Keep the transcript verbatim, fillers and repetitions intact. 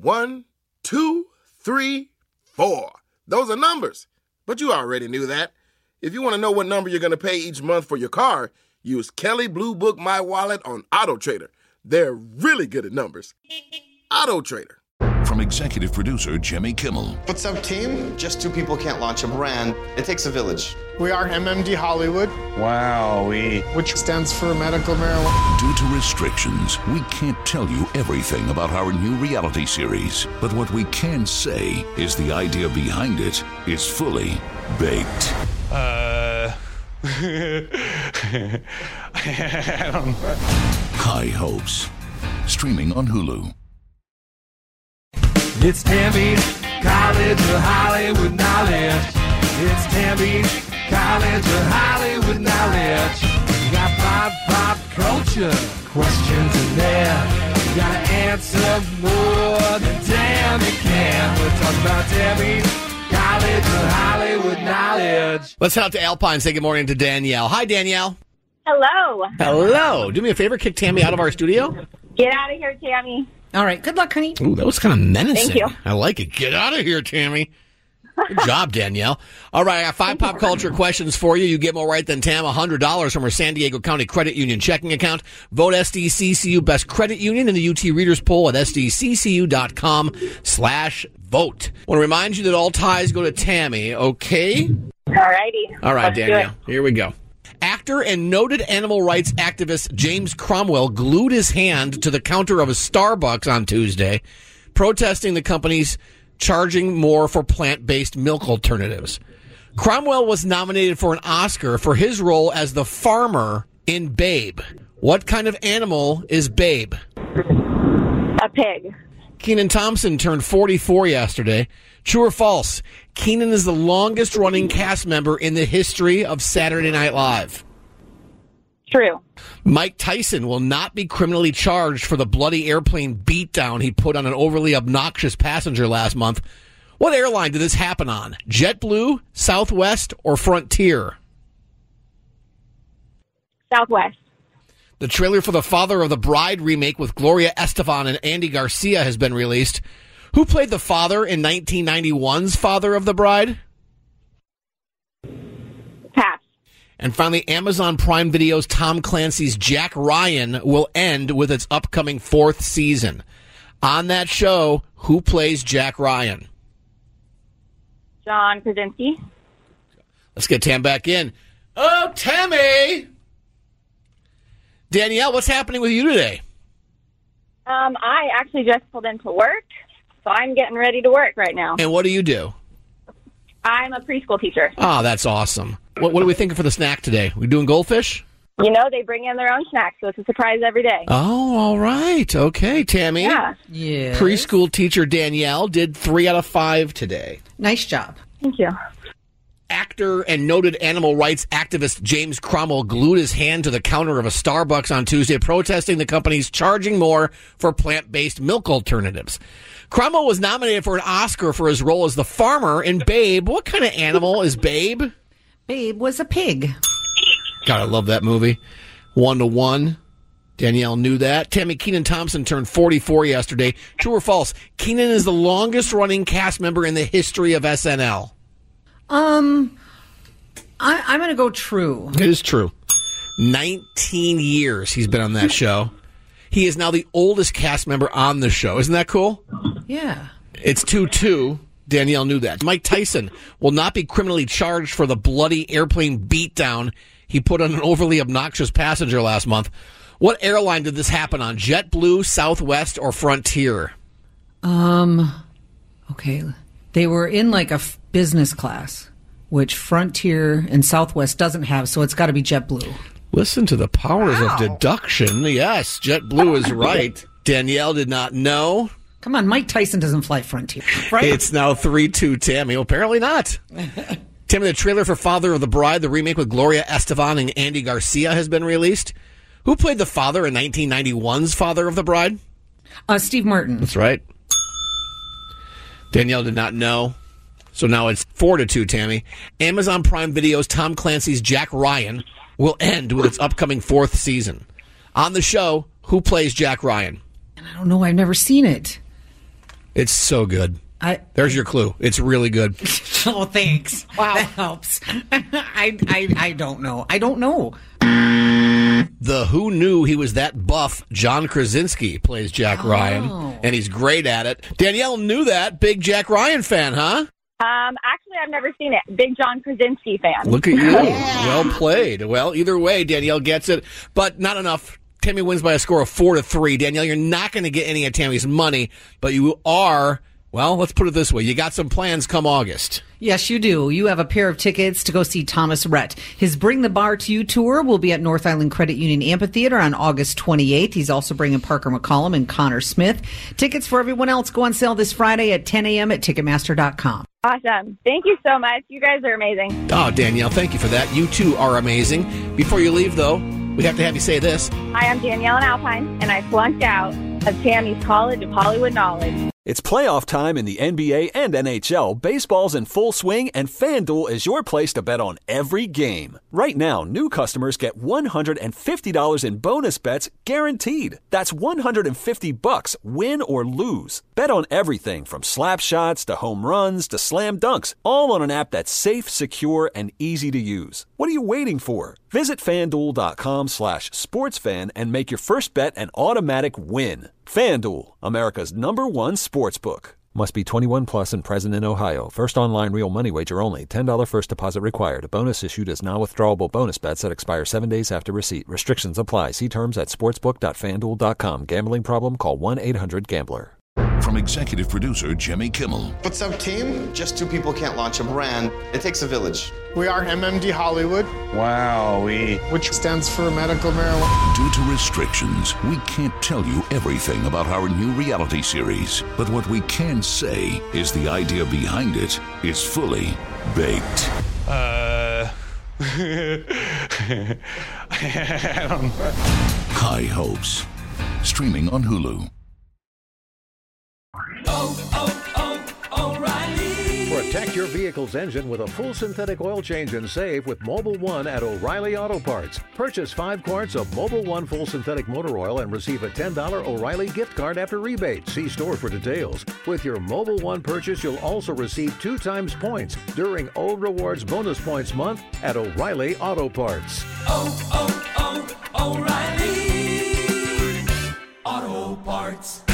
One, two, three, four. Those are numbers. But you already knew that. If you want to know what number you're going to pay each month for your car, use Kelley Blue Book My Wallet on AutoTrader. They're really good at numbers. AutoTrader. From executive producer Jimmy Kimmel. What's up, team? Just two people can't launch a brand. It takes a village. We are M M D Hollywood. Wowee. Which stands for medical marijuana. Due to restrictions, we can't tell you everything about our new reality series. But what we can say is the idea behind it is fully baked. Uh... I don't know. High Hopes. Streaming on Hulu. It's Tammy's College of Hollywood Knowledge. It's Tammy's College of Hollywood Knowledge. You got pop, pop culture questions in there. You gotta answer more than Tammy can. We're talking about Tammy's College of Hollywood Knowledge. Let's head out to Alpine. Say good morning to Danielle. Hi, Danielle. Hello. Hello. Do me a favor, kick Tammy out of our studio. Get out of here, Tammy. All right. Good luck, honey. Ooh, that was kind of menacing. Thank you. I like it. Get out of here, Tammy. Good job, Danielle. All right, I got five pop culture questions for you. You get more right than Tam. one hundred dollars from her San Diego County Credit Union checking account. Vote S D C C U Best Credit Union in the U T Readers Poll at sdccu.com slash vote. I want to remind you that all ties go to Tammy, okay? All righty. All right, Let's Danielle, here we go. Actor and noted animal rights activist James Cromwell glued his hand to the counter of a Starbucks on Tuesday, protesting the company's charging more for plant-based milk alternatives. Cromwell was nominated for an Oscar for his role as the farmer in Babe. What kind of animal is Babe? A pig. Kenan Thompson turned forty-four yesterday. True or false? Kenan is the longest-running cast member in the history of Saturday Night Live. True. Mike Tyson will not be criminally charged for the bloody airplane beatdown he put on an overly obnoxious passenger last month. What airline did this happen on? JetBlue, Southwest, or Frontier? Southwest. The trailer for the Father of the Bride remake with Gloria Estefan and Andy Garcia has been released. Who played the father in nineteen ninety-one's Father of the Bride? Pass. And finally, Amazon Prime Video's Tom Clancy's Jack Ryan will end with its upcoming fourth season. On that show, who plays Jack Ryan? John Krasinski. Let's get Tam back in. Oh, Tammy! Danielle, what's happening with you today? Um, I actually just pulled into work, so I'm getting ready to work right now. And what do you do? I'm a preschool teacher. Oh, that's awesome. What, what are we thinking for the snack today? We doing goldfish? You know, they bring in their own snacks, so it's a surprise every day. Oh, all right. Okay, Tammy. Yeah. Yeah. Preschool teacher Danielle did three out of five today. Nice job. Thank you. Actor and noted animal rights activist James Cromwell glued his hand to the counter of a Starbucks on Tuesday, protesting the company's charging more for plant-based milk alternatives. Cromwell was nominated for an Oscar for his role as the farmer in Babe. What kind of animal is Babe? Babe was a pig. God, I love that movie. One to one. Danielle knew that. Tammy, Kenan Thompson turned forty-four yesterday. True or false? Kenan is the longest-running cast member in the history of S N L. Um, I, I'm going to go true. It is true. nineteen years he's been on that show. He is now the oldest cast member on the show. Isn't that cool? Yeah. It's two two. Danielle knew that. Mike Tyson will not be criminally charged for the bloody airplane beatdown he put on an overly obnoxious passenger last month. What airline did this happen on? JetBlue, Southwest, or Frontier? Um, okay. They were in like a f- business class, which Frontier and Southwest doesn't have, so it's got to be JetBlue. Listen to the powers Wow. of deduction. Yes, JetBlue is right. Danielle did not know. Come on, Mike Tyson doesn't fly Frontier, right? It's now three two, Tammy. Well, apparently not. Tammy, the trailer for Father of the Bride, the remake with Gloria Estefan and Andy Garcia, has been released. Who played the father in nineteen ninety-one's Father of the Bride? Uh, Steve Martin. That's right. Danielle did not know. So now it's four to two, Tammy. Amazon Prime Video's Tom Clancy's Jack Ryan will end with its upcoming fourth season. On the show, who plays Jack Ryan? I don't know. I've never seen it. It's so good. I, There's your clue. It's really good. oh, thanks. Wow. That helps. I, I, I don't know. I don't know. The Who Knew He Was That Buff, John Krasinski, plays Jack Oh. Ryan, and he's great at it. Danielle knew that. Big Jack Ryan fan, huh? Um, actually, I've never seen it. Big John Krasinski fan. Look at you. Well played. Well, either way, Danielle gets it, but not enough. Tammy wins by a score of four to three. Danielle, you're not going to get any of Tammy's money, but you are, well, let's put it this way. You got some plans come August. Yes, you do. You have a pair of tickets to go see Thomas Rhett. His Bring the Bar to You tour will be at North Island Credit Union Amphitheater on August twenty-eighth. He's also bringing Parker McCollum and Connor Smith. Tickets for everyone else go on sale this Friday at ten a.m. at Ticketmaster dot com. Awesome. Thank you so much. You guys are amazing. Oh, Danielle, thank you for that. You, too, are amazing. Before you leave, though, we have to have you say this. Hi, I'm Danielle in Alpine, and I flunked out of Tammy's College of Hollywood Knowledge. It's playoff time in the N B A and N H L. Baseball's in full swing, and FanDuel is your place to bet on every game. Right now, new customers get one hundred fifty dollars in bonus bets guaranteed. That's one hundred fifty bucks, win or lose. Bet on everything from slap shots to home runs to slam dunks, all on an app that's safe, secure, and easy to use. What are you waiting for? Visit FanDuel.com slash sportsfan and make your first bet an automatic win. FanDuel, America's number one sportsbook. Must be twenty-one plus and present in Ohio. First online real money wager only. ten dollars first deposit required. Bonus issued as non-withdrawable bonus bets that expire seven days after receipt. Restrictions apply. See terms at sportsbook dot fan duel dot com. Gambling problem? Call one eight hundred gambler. From executive producer Jimmy Kimmel. What's up, team? Just two people can't launch a brand. It takes a village. We are M M D Hollywood, Wow, we. which stands for medical marijuana. Due to restrictions, we can't tell you everything about our new reality series. But what we can say is the idea behind it is fully baked. Uh. I don't know. High Hopes. Streaming on Hulu. Protect your vehicle's engine with a full synthetic oil change and save with Mobil one at O'Reilly Auto Parts. Purchase five quarts of Mobil one full synthetic motor oil and receive a ten dollars O'Reilly gift card after rebate. See store for details. With your Mobil one purchase, you'll also receive two times points during O Rewards Bonus Points Month at O'Reilly Auto Parts. Oh, oh, oh, O'Reilly Auto Parts.